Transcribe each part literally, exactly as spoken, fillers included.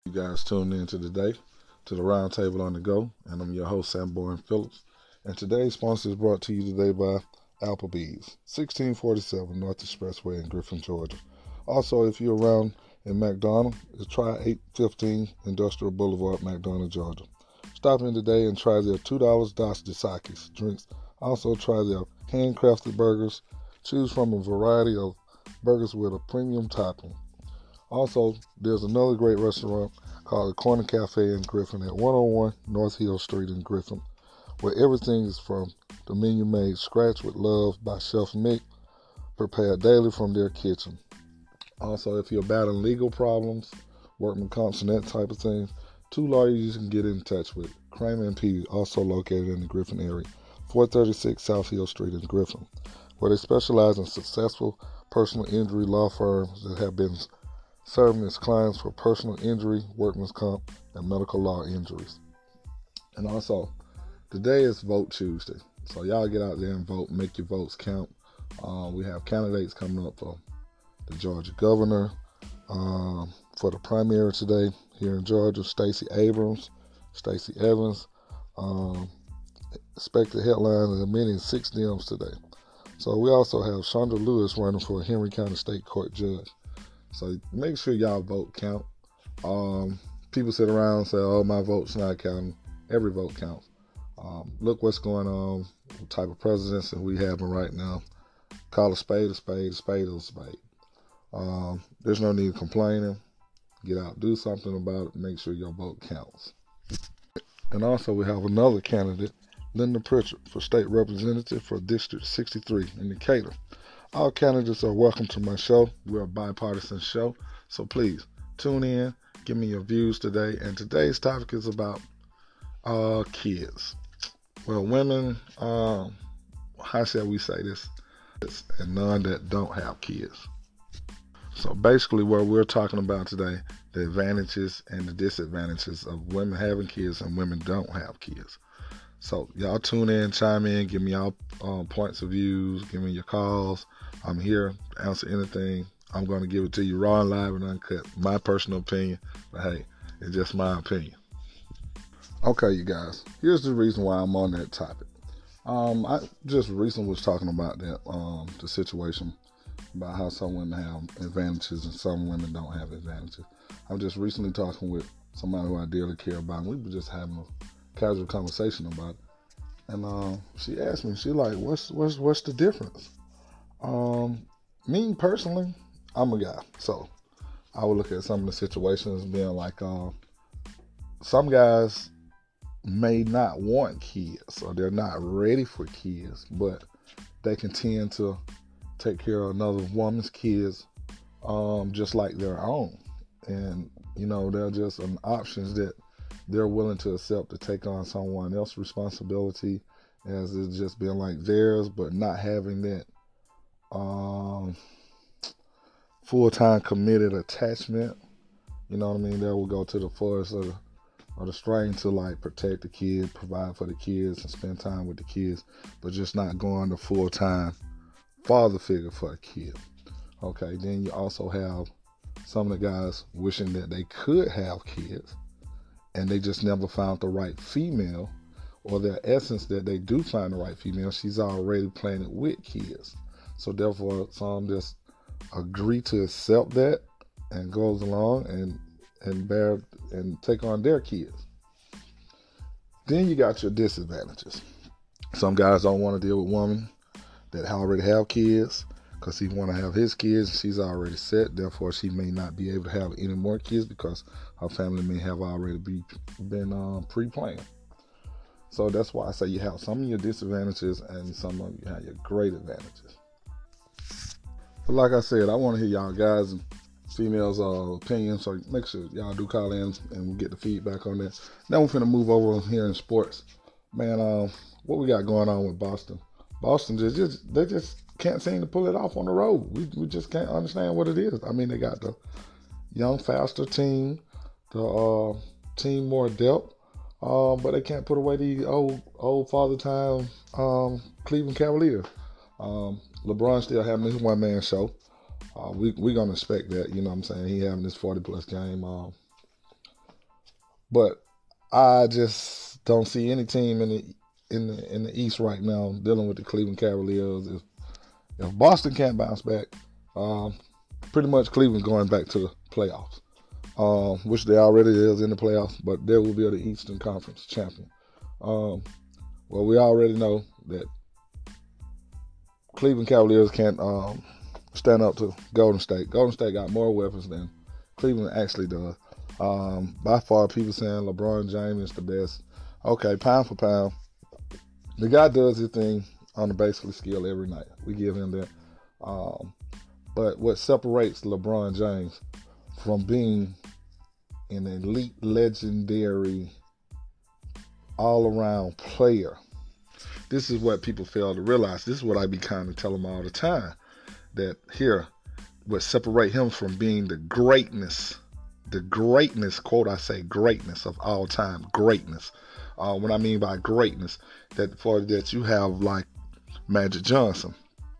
You guys tuned in to today to the Round Table on the Go, and I'm your host, Sam Boyne Phillips. And today's sponsor is brought to you today by Applebee's, sixteen forty-seven North Expressway in Griffin, Georgia. Also, if you're around in McDonough, try eight fifteen Industrial Boulevard, McDonough, Georgia. Stop in today and try their two dollars Dos Dasakis drinks. Also, try their handcrafted burgers. Choose from a variety of burgers with a premium topping. Also, there's another great restaurant called the Corner Cafe in Griffin at one oh one North Hill Street in Griffin, where everything is from the menu made scratch with love by Chef Mick, prepared daily from their kitchen. Also, if you're battling legal problems, workman comps and that type of thing, two lawyers you can get in touch with. Kramer and P, also located in the Griffin area, four thirty-six South Hill Street in Griffin, where they specialize in successful personal injury law firms that have been serving its clients for personal injury, workman's comp, and medical law injuries. And also, today is Vote Tuesday. So y'all get out there and vote, make your votes count. Uh, we have candidates coming up for the Georgia governor. Um, for the primary today here in Georgia, Stacey Abrams, Stacey Evans. Um, expected headline is admitting six Dems today. So we also have Chandra Lewis running for Henry County State Court Judge. So make sure y'all vote count. Um, people sit around and say, oh, my vote's not counting. Every vote counts. Um, look what's going on, what type of presidency we having right now. Call a spade a spade, a spade a spade. Um, there's no need of complaining. Get out, do something about it. Make sure your vote counts. And also we have another candidate, Linda Pritchard, for state representative for District sixty-three in Decatur. All candidates are welcome to my show. We're a bipartisan show, so please tune in, give me your views today. And today's topic is about uh, kids. Well, women, um, how shall we say this, and none that don't have kids. So basically what we're talking about today, the advantages and the disadvantages of women having kids and women don't have kids. So y'all tune in, chime in, give me y'all um, points of views, give me your calls. I'm here to answer anything. I'm going to give it to you raw and live and uncut. My personal opinion, but hey, it's just my opinion. Okay, you guys, here's the reason why I'm on that topic. Um, I just recently was talking about that, um, the situation about how some women have advantages and some women don't have advantages. I'm just recently talking with somebody who I dearly care about, and we were just having a casual conversation about it. And uh, she asked me, she like, what's what's what's the difference? Um, me personally, I'm a guy, so I would look at some of the situations being like, uh, some guys may not want kids or they're not ready for kids, but they can tend to take care of another woman's kids um, just like their own. And, you know, they're just um, options that they're willing to accept to take on someone else's responsibility as it's just being like theirs, but not having that um, full-time committed attachment. You know what I mean? They will go to the fullest of the, of the string to like protect the kids, provide for the kids, and spend time with the kids, but just not going the full-time father figure for a kid. Okay, then you also have some of the guys wishing that they could have kids and they just never found the right female, or their essence that they do find the right female, she's already planted with kids. So therefore, some just agree to accept that and goes along and and bear and take on their kids. Then you got your disadvantages. Some guys don't want to deal with women that already have kids because he want to have his kids and she's already set. Therefore, she may not be able to have any more kids because her family may have already be, been um, pre-planned. So that's why I say you have some of your disadvantages and some of you have your great advantages. But like I said, I want to hear y'all guys and females' uh, opinions, so make sure y'all do call in and we get the feedback on that. Now we're finna move over here in sports. Man, uh, what we got going on with Boston? Boston just, just they just can't seem to pull it off on the road. We we just can't understand what it is. I mean, they got the young, faster team, the uh, team more depth, um, but they can't put away the old old father time um, Cleveland Cavaliers. Um, LeBron still having his one man show. Uh, we we gonna expect that. You know what I'm saying? He having this forty plus game. Uh, But I just don't see any team in the in the in the East right now dealing with the Cleveland Cavaliers. If if Boston can't bounce back, um, pretty much Cleveland going back to the playoffs, um, which they already is in the playoffs. But they will be the Eastern Conference champion. Um, well, we already know that Cleveland Cavaliers can't um, stand up to Golden State. Golden State got more weapons than Cleveland actually does. Um, by far, people saying LeBron James is the best. Okay, pound for pound, the guy does his thing on the basically skill every night. We give him that. Um, but what separates LeBron James from being an elite, legendary, all-around player, this is what people fail to realize. This is what I be kind of telling them all the time. That here, what separate him from being the greatness, the greatness, quote, I say greatness of all time, greatness. Uh, what I mean by greatness, that for that you have like Magic Johnson,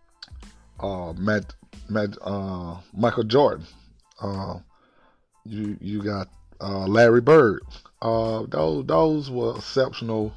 uh, Matt, Matt, uh, Michael Jordan, uh, you you got uh, Larry Bird. Uh, those those were exceptional,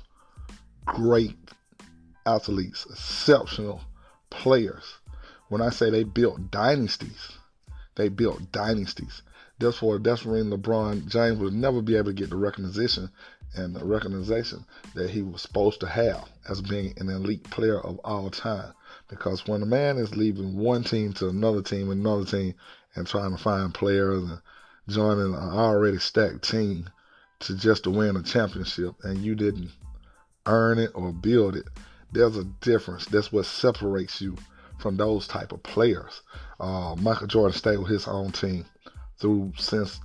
great athletes, exceptional players. When I say they built dynasties, they built dynasties. Therefore, that's when LeBron James would never be able to get the recognition and the recognition that he was supposed to have as being an elite player of all time. Because when a man is leaving one team to another team, another team, and trying to find players and joining an already stacked team to just to win a championship, and you didn't earn it or build it, there's a difference. That's what separates you from those type of players. Uh, Michael Jordan stayed with his own team through since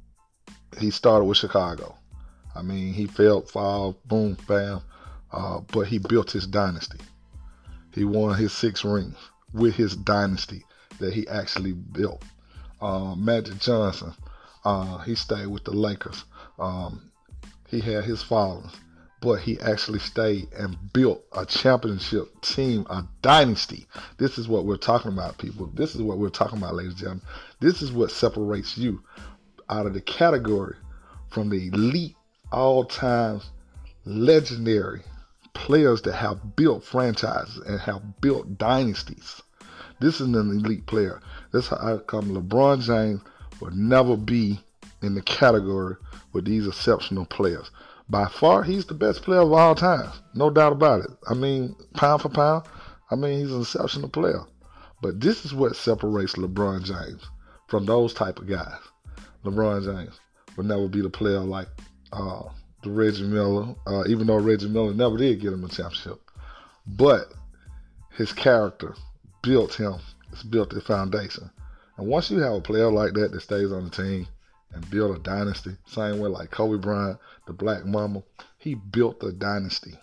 he started with Chicago. I mean, he fell, fall, boom, bam, uh, but he built his dynasty. He won his six rings with his dynasty that he actually built. Uh, Magic Johnson, uh, he stayed with the Lakers. Um, he had his followers, but he actually stayed and built a championship team, a dynasty. This is what we're talking about, people. This is what we're talking about, ladies and gentlemen. This is what separates you out of the category from the elite, all-time, legendary players that have built franchises and have built dynasties. This is an elite player. That's how I come. LeBron James will never be in the category with these exceptional players. By far, he's the best player of all time. No doubt about it. I mean, pound for pound, I mean, he's an exceptional player. But this is what separates LeBron James from those type of guys. LeBron James will never be the player like uh, the Reggie Miller, uh, even though Reggie Miller never did get him a championship. But his character built him. It's built the foundation. And once you have a player like that that stays on the team and build a dynasty, same way like Kobe Bryant, the Black Mamba, he built a dynasty.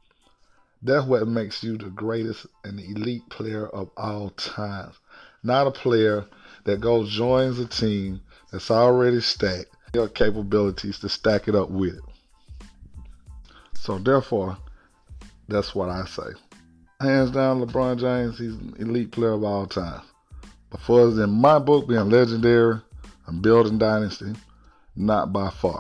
That's what makes you the greatest and the elite player of all time. Not a player that goes joins a team that's already stacked, your capabilities to stack it up with it. So therefore, that's what I say. Hands down, LeBron James, he's an elite player of all time. But for us in my book being legendary and building dynasty, not by far.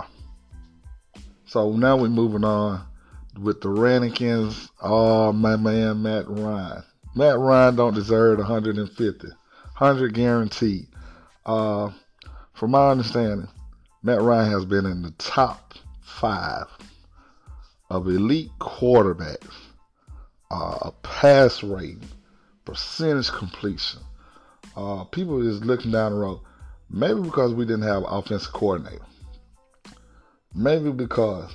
So now we're moving on with the rankings. Oh, my man, Matt Ryan. Matt Ryan don't deserve one hundred fifty. one hundred guaranteed. Uh, from my understanding, Matt Ryan has been in the top five of elite quarterbacks. Uh, pass rating, percentage completion. Uh, people is looking down the road. Maybe because we didn't have an offensive coordinator. Maybe because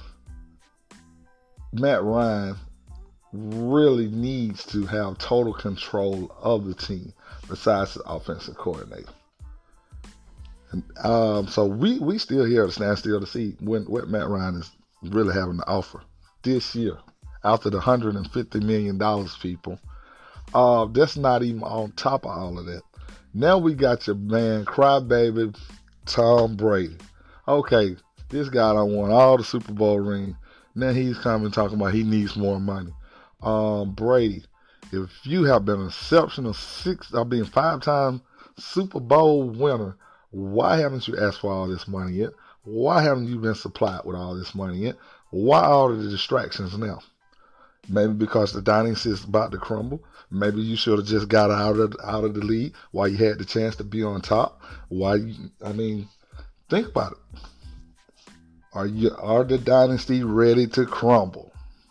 Matt Ryan really needs to have total control of the team besides the offensive coordinator. And, um, so we, we still here to stand still to see when, what Matt Ryan is really having to offer this year. After the one hundred fifty million dollars, people. Uh, that's not even on top of all of that. Now we got your man, crybaby Tom Brady. Okay, this guy done won all the Super Bowl rings. Now he's coming talking about he needs more money. Um, Brady, if you have been an exceptional six, I mean five-time Super Bowl winner, why haven't you asked for all this money yet? Why haven't you been supplied with all this money yet? Why all of the distractions now? Maybe because the dynasty is about to crumble. Maybe you should have just got out of out of the league while you had the chance to be on top. Why? You, I mean, think about it. Are you are the dynasty ready to crumble?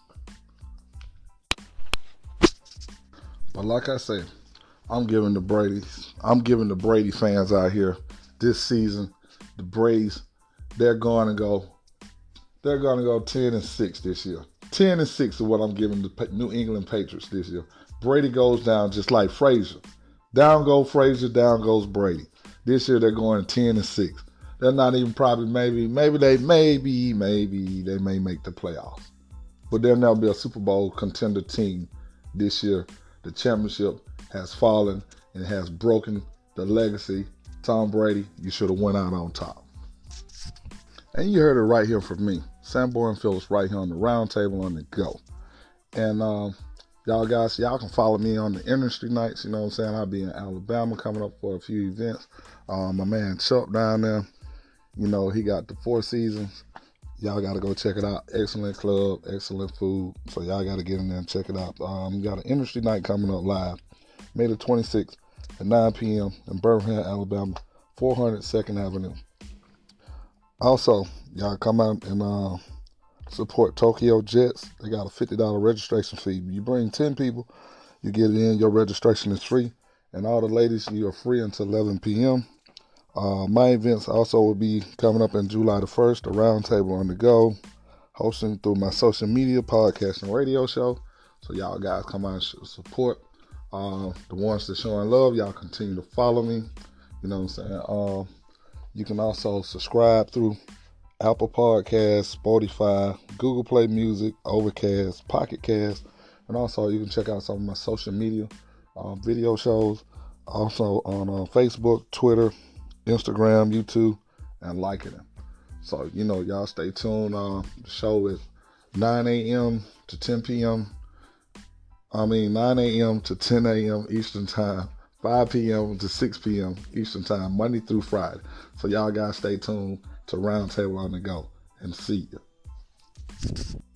But like I say, I'm giving the Brady's. I'm giving the Brady fans out here this season. The Brady's, they're going to go. They're going to go ten and six this year. ten and six is what I'm giving the New England Patriots this year. Brady goes down just like Frazier. Down goes Frazier, down goes Brady. This year they're going ten and six. They're not even probably maybe maybe they maybe maybe they may make the playoffs, but they'll never be a Super Bowl contender team this year. The championship has fallen and has broken the legacy. Tom Brady, you should have went out on top. And you heard it right here from me, Sanborn Phillips, right here on the Round Table on the Go. And um, y'all guys, y'all can follow me on the industry nights. You know what I'm saying? I'll be in Alabama coming up for a few events. Um, my man Chuck down there, you know, he got the Four Seasons. Y'all got to go check it out. Excellent club, excellent food. So y'all got to get in there and check it out. Um, we got an industry night coming up live, May the twenty-sixth at nine p.m. in Birmingham, Alabama, four hundred second Avenue. Also, y'all come out and uh, support Tokyo Jets. They got a fifty dollars registration fee. You bring ten people, you get it in. Your registration is free. And all the ladies, you are free until eleven p.m. Uh, my events also will be coming up in July the first, the Round Table on the Go, hosting through my social media, podcast, and radio show. So y'all guys come out and support. Uh, the ones that showing love, y'all continue to follow me. You know what I'm saying? Uh, you can also subscribe through Apple Podcasts, Spotify, Google Play Music, Overcast, Pocket Cast, and also you can check out some of my social media uh, video shows. Also on uh, Facebook, Twitter, Instagram, YouTube, and liking them. So, you know, y'all stay tuned. Uh, the show is nine a.m. to ten p.m. I mean, nine a.m. to ten a.m. Eastern Time, five p.m. to six p.m. Eastern Time, Monday through Friday. So y'all guys stay tuned to Roundtable on the Go, and see you.